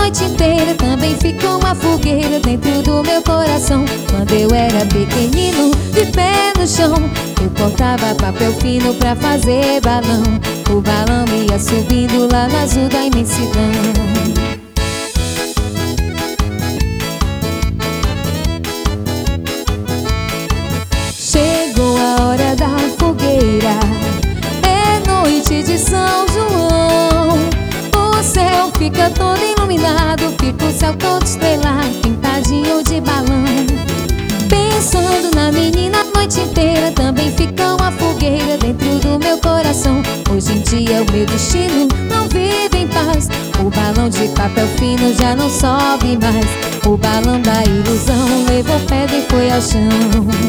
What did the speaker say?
noite inteira também ficou uma fogueira dentro do meu coração. Quando eu era pequenino, de pé no chão, eu cortava papel fino pra fazer balão. O balão ia subindo lá no azul da imensidão. Chegou a hora da fogueira, é noite de São João. O céu fica todo iluminado, fica o céu todo estrelado, pintadinho de balão. Pensando na menina a noite inteira, também fica uma fogueira dentro do meu coração. Hoje em dia o meu destino não vive em paz. O balão de papel fino já não sobe mais. O balão da ilusão levou pedra e foi ao chão.